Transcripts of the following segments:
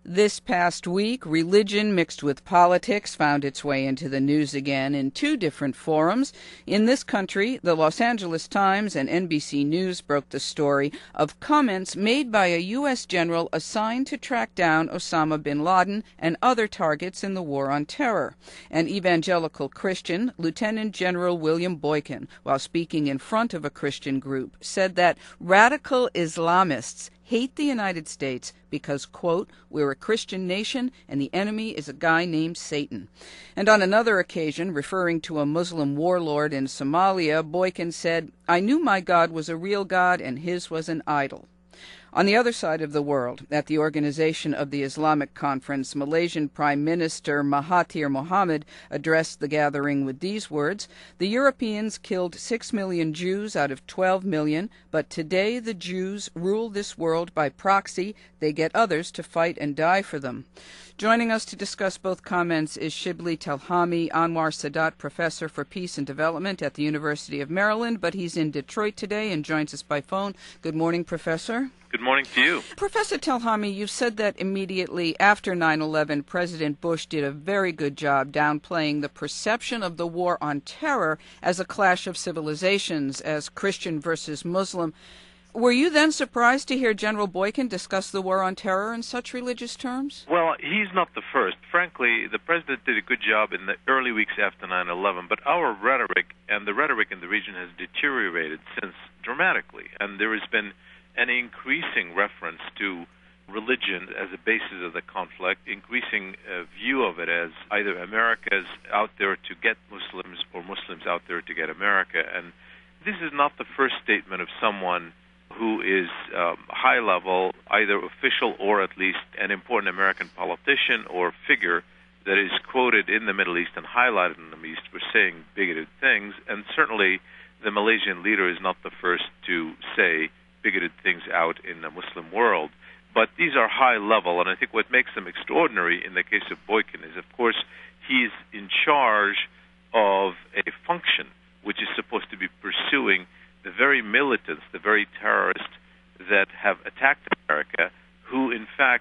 This past week, religion mixed with politics found its way into the news again in two different forums. In this country, the Los Angeles Times and NBC News broke the story of comments made by a U.S. general assigned to track down Osama bin Laden and other targets in the war on terror. An evangelical Christian, Lieutenant General William Boykin, while speaking in front of a Christian group, said that radical Islamists hate the United States because, quote, we're a Christian nation and the enemy is a guy named Satan. And on another occasion, referring to a Muslim warlord in Somalia, Boykin said, I knew my God was a real God and his was an idol. On the other side of the world, at the organization of the Islamic Conference, Malaysian Prime Minister Mahathir Mohamad addressed the gathering with these words, the Europeans killed 6 million Jews out of 12 million, but today the Jews rule this world by proxy. They get others to fight and die for them. Joining us to discuss both comments is Shibli Telhami, Anwar Sadat Professor for Peace and Development at the University of Maryland, but he's in Detroit today and joins us by phone. Good morning, Professor. Good morning to you. Professor Telhami, you've said that immediately after 9/11, President Bush did a very good job downplaying the perception of the war on terror as a clash of civilizations, as Christian versus Muslim. Were you then surprised to hear General Boykin discuss the war on terror in such religious terms? Well, he's not the first. Frankly, the president did a good job in the early weeks after 9/11, but our rhetoric and the rhetoric in the region has deteriorated since dramatically, and there has been an increasing reference to religion as a basis of the conflict, increasing view of it as either America's out there to get Muslims or Muslims out there to get America. And this is not the first statement of someone who is high level, either official or at least an important American politician or figure that is quoted in the Middle East and highlighted in the Middle East for saying bigoted things. And certainly the Malaysian leader is not the first to say bigoted things out in the Muslim world. But these are high level, and I think what makes them extraordinary in the case of Boykin is, of course, he's in charge of a function which is supposed to be pursuing the very militants, the very terrorists that have attacked America, who in fact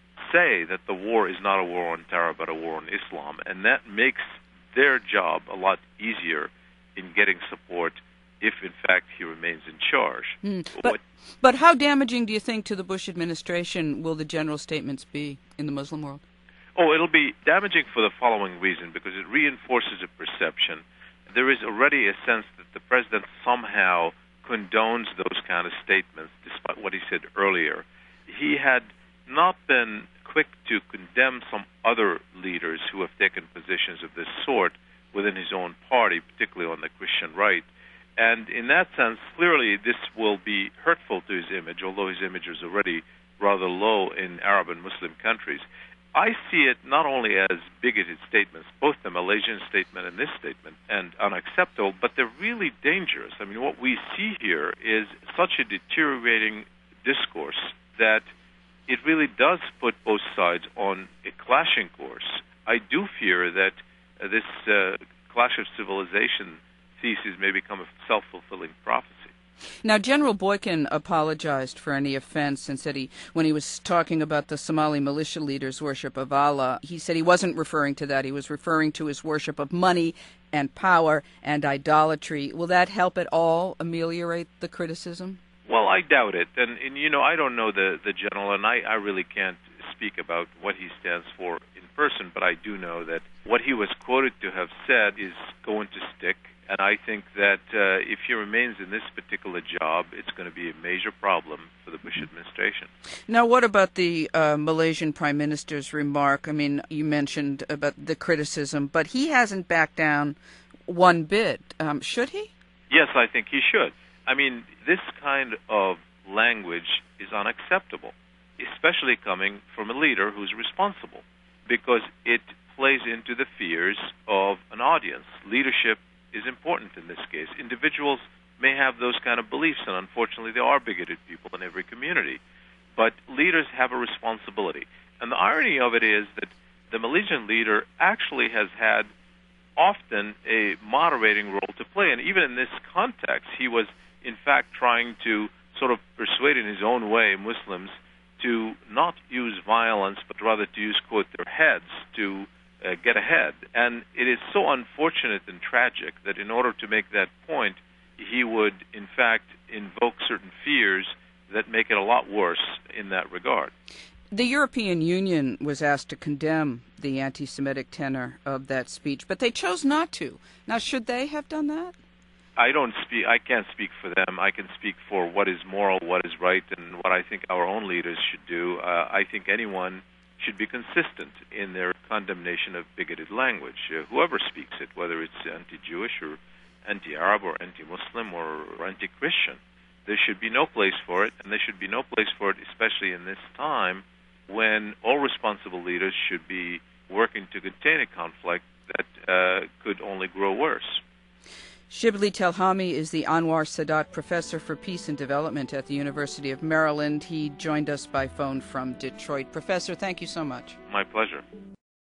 say that the war is not a war on terror but a war on Islam, and that makes their job a lot easier in getting support if, in fact, he remains in charge. But how damaging do you think to the Bush administration will the general statements be in the Muslim world? Oh, it'll be damaging for the following reason, because it reinforces a perception. There is already a sense that the president somehow condones those kind of statements, despite what he said earlier. He had not been quick to condemn some other leaders who have taken positions of this sort within his own party, particularly on the Christian right. And in that sense, clearly this will be hurtful to his image, although his image is already rather low in Arab and Muslim countries. I see it not only as bigoted statements, both the Malaysian statement and this statement, and unacceptable, but they're really dangerous. I mean, what we see here is such a deteriorating discourse that it really does put both sides on a clashing course. I do fear that this clash of civilization thesis may become a self-fulfilling prophecy. Now, General Boykin apologized for any offense and said when he was talking about the Somali militia leaders' worship of Allah, he said he wasn't referring to that. He was referring to his worship of money and power and idolatry. Will that help at all ameliorate the criticism? Well, I doubt it. And you know, I don't know the general, and I really can't speak about what he stands for in person, but I do know that what he was quoted to have said is going to stick. And I think that if he remains in this particular job, it's going to be a major problem for the Bush administration. Now, what about the Malaysian Prime Minister's remark? I mean, you mentioned about the criticism, but he hasn't backed down one bit. Should he? Yes, I think he should. I mean, this kind of language is unacceptable, especially coming from a leader who's responsible, because it plays into the fears of an audience. Leadership is important in this case. Individuals may have those kind of beliefs, and unfortunately there are bigoted people in every community. But leaders have a responsibility. And the irony of it is that the Malaysian leader actually has had often a moderating role to play. And even in this context, he was in fact trying to sort of persuade in his own way Muslims to not use violence, but rather to use, quote, their heads to get ahead. And it is so unfortunate and tragic that in order to make that point, he would, in fact, invoke certain fears that make it a lot worse in that regard. The European Union was asked to condemn the anti-Semitic tenor of that speech, but they chose not to. Now, should they have done that? I can't speak for them. I can speak for what is moral, what is right, and what I think our own leaders should do. I think anyone should be consistent in their condemnation of bigoted language, whoever speaks it, whether it's anti-Jewish or anti-Arab or anti-Muslim or anti-Christian. There should be no place for it, and there should be no place for it, especially in this time when all responsible leaders should be working to contain a conflict that could only grow worse. Shibli Telhami is the Anwar Sadat Professor for Peace and Development at the University of Maryland. He joined us by phone from Detroit. Professor, thank you so much. My pleasure.